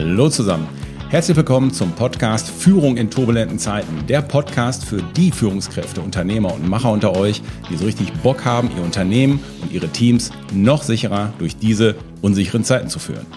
Hallo zusammen. Herzlich willkommen zum Podcast Führung in turbulenten Zeiten. Der Podcast für die Führungskräfte, Unternehmer und Macher unter euch, die so richtig Bock haben, ihr Unternehmen und ihre Teams noch sicherer durch diese unsicheren Zeiten zu führen.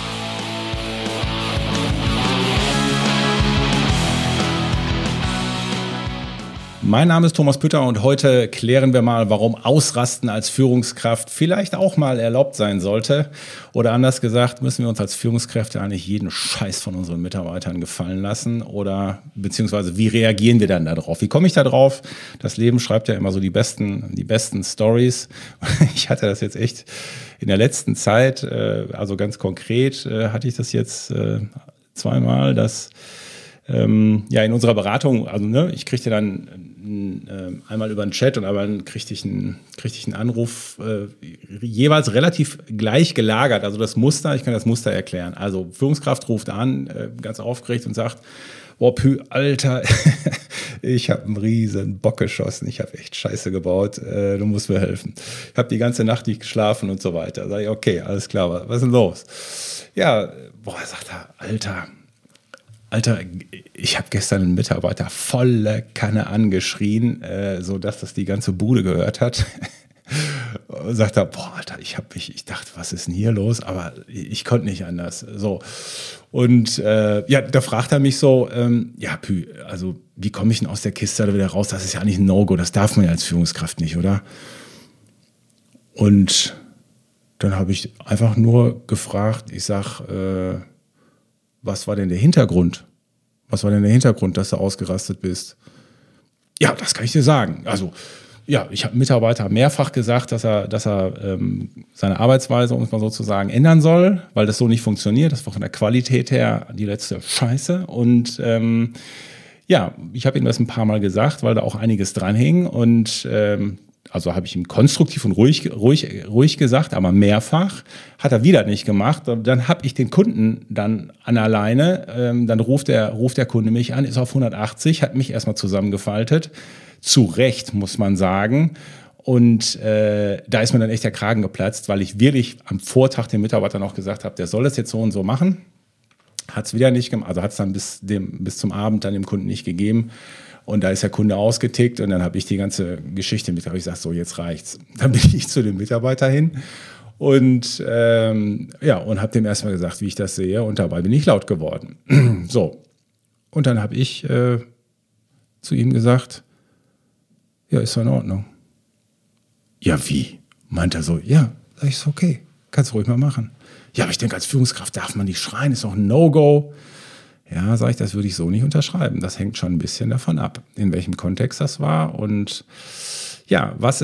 Mein Name ist Thomas Pütter und heute klären wir mal, warum Ausrasten als Führungskraft vielleicht auch mal erlaubt sein sollte. Oder anders gesagt, müssen wir uns als Führungskräfte eigentlich jeden Scheiß von unseren Mitarbeitern gefallen lassen? Oder beziehungsweise wie reagieren wir dann darauf? Wie komme ich da drauf? Das Leben schreibt ja immer so die besten Stories. Ich hatte das jetzt echt in der letzten Zeit, also ganz konkret hatte ich das jetzt zweimal, dass in unserer Beratung, also ich kriegte dann einmal über den Chat und einmal kriegte ich einen Anruf, jeweils relativ gleich gelagert. Also das Muster, ich kann das Muster erklären. Also Führungskraft ruft an, ganz aufgeregt und sagt, boah, Alter, ich habe einen riesen Bock geschossen, ich habe echt Scheiße gebaut, du musst mir helfen. Ich habe die ganze Nacht nicht geschlafen und so weiter. Sag ich, okay, alles klar, was ist denn los? Ja, sagt er, Alter, ich habe gestern einen Mitarbeiter volle Kanne angeschrien, sodass das die ganze Bude gehört hat. Und sagt er, Alter, ich dachte, was ist denn hier los? Aber ich konnte nicht anders. So. Und da fragt er mich so, also wie komme ich denn aus der Kiste da wieder raus? Das ist ja eigentlich ein No-Go, das darf man ja als Führungskraft nicht, oder? Und dann habe ich einfach nur gefragt, ich sag, was war denn der Hintergrund? Was war denn der Hintergrund, dass du ausgerastet bist? Ja, das kann ich dir sagen. Also, ja, ich habe Mitarbeiter mehrfach gesagt, dass er seine Arbeitsweise, um es mal so zu sagen, ändern soll, weil das so nicht funktioniert. Das war von der Qualität her die letzte Scheiße. Und ich habe ihm das ein paar Mal gesagt, weil da auch einiges dran hing. Und also habe ich ihm konstruktiv und ruhig gesagt, aber mehrfach hat er wieder nicht gemacht. Dann habe ich den Kunden dann an alleine, dann ruft der Kunde mich an, ist auf 180, hat mich erstmal zusammengefaltet. Zu Recht, muss man sagen. Und da ist mir dann echt der Kragen geplatzt, weil ich wirklich am Vortag dem Mitarbeiter noch gesagt habe, der soll das jetzt so und so machen. Hat es wieder nicht gemacht, also hat es dann bis zum Abend dann dem Kunden nicht gegeben. Und da ist der Kunde ausgetickt und dann habe ich die ganze Geschichte mit, habe ich gesagt, so jetzt reicht's. Dann bin ich zu dem Mitarbeiter hin und und habe dem erstmal gesagt, wie ich das sehe, und dabei bin ich laut geworden. So, und dann habe ich zu ihm gesagt, ja, ist doch in Ordnung. Ja, wie? Meint er so, ja, sag ich, ist okay, kannst du ruhig mal machen. Ja, aber ich denke, als Führungskraft darf man nicht schreien, ist doch ein No-Go. Ja, sage ich, das würde ich so nicht unterschreiben. Das hängt schon ein bisschen davon ab, in welchem Kontext das war. Und ja, was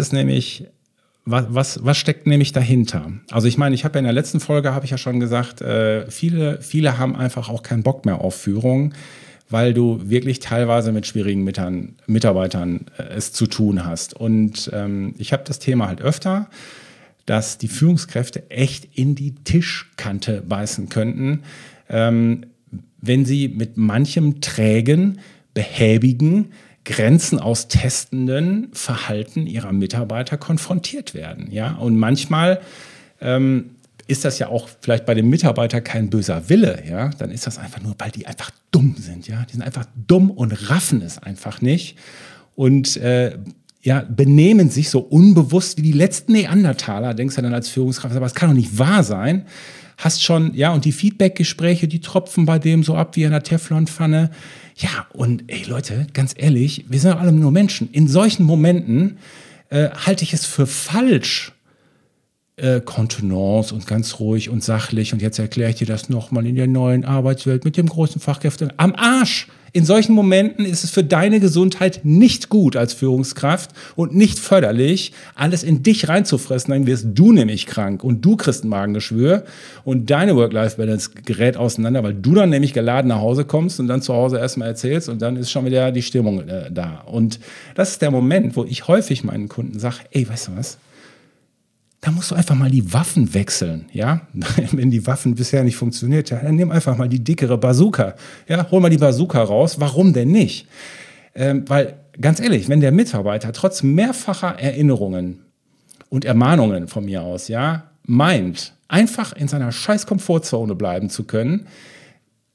steckt nämlich dahinter? Also ich meine, ich habe ja in der letzten Folge, habe ich ja schon gesagt, viele haben einfach auch keinen Bock mehr auf Führung, weil du wirklich teilweise mit schwierigen Mitarbeitern es zu tun hast. Und ich habe das Thema halt öfter, dass die Führungskräfte echt in die Tischkante beißen könnten, wenn sie mit manchem trägen, behäbigen, grenzenaustestenden Verhalten ihrer Mitarbeiter konfrontiert werden. Ja? Und manchmal ist das ja auch vielleicht bei dem Mitarbeiter kein böser Wille. Ja? Dann ist das einfach nur, weil die einfach dumm sind. Ja? Die sind einfach dumm und raffen es einfach nicht. Und benehmen sich so unbewusst wie die letzten Neandertaler, denkst du dann als Führungskraft, aber es kann doch nicht wahr sein. Hast schon, und die Feedback-Gespräche, die tropfen bei dem so ab wie in einer Teflonpfanne. Ja, und ey Leute, ganz ehrlich, wir sind doch alle nur Menschen. In solchen Momenten halte ich es für falsch, Kontenance und ganz ruhig und sachlich. Und jetzt erkläre ich dir das nochmal in der neuen Arbeitswelt mit dem großen Fachkräfte. Am Arsch! In solchen Momenten ist es für deine Gesundheit nicht gut als Führungskraft und nicht förderlich, alles in dich reinzufressen. Dann wirst du nämlich krank und du kriegst ein Magengeschwür und deine Work-Life-Balance gerät auseinander, weil du dann nämlich geladen nach Hause kommst und dann zu Hause erstmal erzählst und dann ist schon wieder die Stimmung da. Und das ist der Moment, wo ich häufig meinen Kunden sage, ey, weißt du was? Da musst du einfach mal die Waffen wechseln, ja. Wenn die Waffen bisher nicht funktioniert, ja, dann nimm einfach mal die dickere Bazooka. Ja, hol mal die Bazooka raus. Warum denn nicht? Weil, ganz ehrlich, wenn der Mitarbeiter trotz mehrfacher Erinnerungen und Ermahnungen von mir aus, meint, einfach in seiner scheiß Komfortzone bleiben zu können,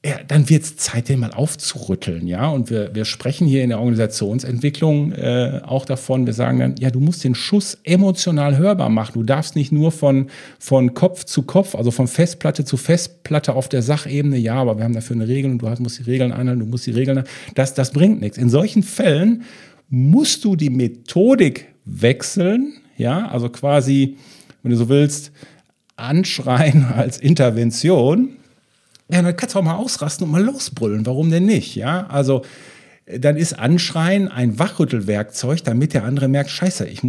ja, dann wird es Zeit, den mal aufzurütteln, ja. Und wir sprechen hier in der Organisationsentwicklung auch davon, wir sagen dann, ja, du musst den Schuss emotional hörbar machen. Du darfst nicht nur von Kopf zu Kopf, also von Festplatte zu Festplatte auf der Sachebene, ja, aber wir haben dafür eine Regel und du musst die Regeln einhalten, du musst die Regeln, das bringt nichts. In solchen Fällen musst du die Methodik wechseln, ja, also quasi, wenn du so willst, anschreien als Intervention. Ja, dann kannst du auch mal ausrasten und mal losbrüllen. Warum denn nicht? Ja, also dann ist Anschreien ein Wachrüttelwerkzeug, damit der andere merkt, scheiße, jetzt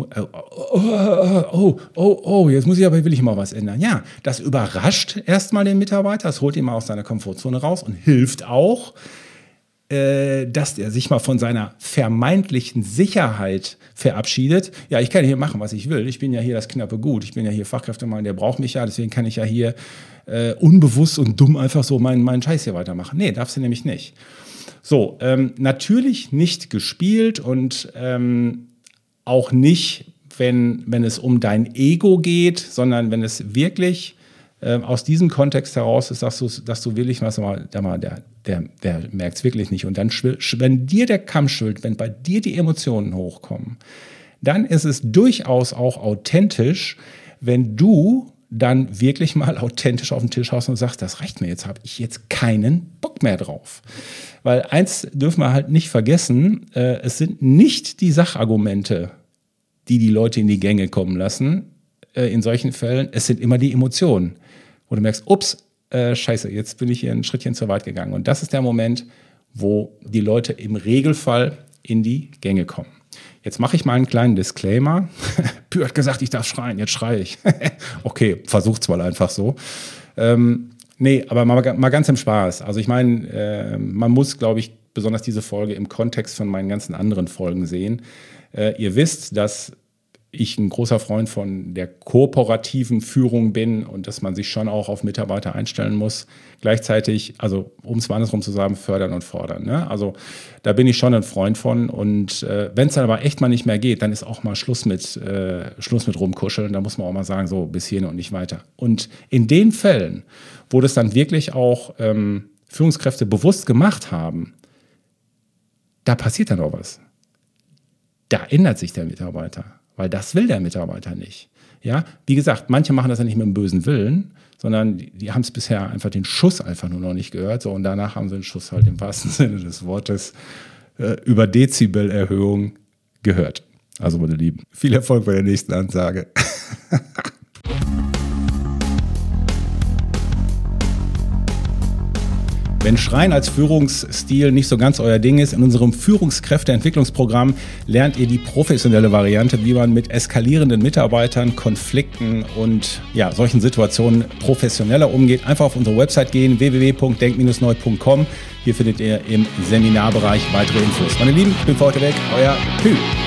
will ich mal was ändern. Ja, das überrascht erstmal den Mitarbeiter, das holt ihn mal aus seiner Komfortzone raus und hilft auch, dass er sich mal von seiner vermeintlichen Sicherheit verabschiedet. Ja, ich kann hier machen, was ich will. Ich bin ja hier das knappe Gut. Ich bin ja hier Fachkräftemann, der braucht mich ja. Deswegen kann ich ja hier unbewusst und dumm einfach so meinen Scheiß hier weitermachen. Nee, darfst du nämlich nicht. So, natürlich nicht gespielt und auch nicht, wenn es um dein Ego geht, sondern wenn es wirklich aus diesem Kontext heraus ist, dass du wirklich, der merkt es wirklich nicht. Und dann, wenn dir der Kamm schwillt, wenn bei dir die Emotionen hochkommen, dann ist es durchaus auch authentisch, wenn du dann wirklich mal authentisch auf den Tisch haust und sagst, das reicht mir, jetzt habe ich jetzt keinen Bock mehr drauf. Weil eins dürfen wir halt nicht vergessen, es sind nicht die Sachargumente, die Leute in die Gänge kommen lassen, in solchen Fällen, es sind immer die Emotionen, wo du merkst, ups, scheiße, jetzt bin ich hier ein Schrittchen zu weit gegangen. Und das ist der Moment, wo die Leute im Regelfall in die Gänge kommen. Jetzt mache ich mal einen kleinen Disclaimer. Pü hat gesagt, ich darf schreien, jetzt schreie ich. Okay, versucht's mal einfach so. Nee, aber mal ganz im Spaß. Also ich meine, man muss, glaube ich, besonders diese Folge im Kontext von meinen ganzen anderen Folgen sehen. Ihr wisst, dass ich ein großer Freund von der kooperativen Führung bin und dass man sich schon auch auf Mitarbeiter einstellen muss. Gleichzeitig, also um es mal andersrum zu sagen, fördern und fordern. Ne? Also da bin ich schon ein Freund von. Und wenn es dann aber echt mal nicht mehr geht, dann ist auch mal Schluss mit rumkuscheln. Da muss man auch mal sagen, so bis hierhin und nicht weiter. Und in den Fällen, wo das dann wirklich auch Führungskräfte bewusst gemacht haben, da passiert dann auch was. Da ändert sich der Mitarbeiter. Weil das will der Mitarbeiter nicht. Ja, wie gesagt, manche machen das ja nicht mit einem bösen Willen, sondern die haben es bisher einfach den Schuss einfach nur noch nicht gehört. So, und danach haben sie den Schuss halt im wahrsten Sinne des Wortes über Dezibelerhöhung gehört. Also, meine Lieben, viel Erfolg bei der nächsten Ansage. Wenn Schreien als Führungsstil nicht so ganz euer Ding ist, in unserem Führungskräfteentwicklungsprogramm lernt ihr die professionelle Variante, wie man mit eskalierenden Mitarbeitern, Konflikten und solchen Situationen professioneller umgeht. Einfach auf unsere Website gehen, www.denk-neu.com. Hier findet ihr im Seminarbereich weitere Infos. Meine Lieben, ich bin für heute weg, euer Pü.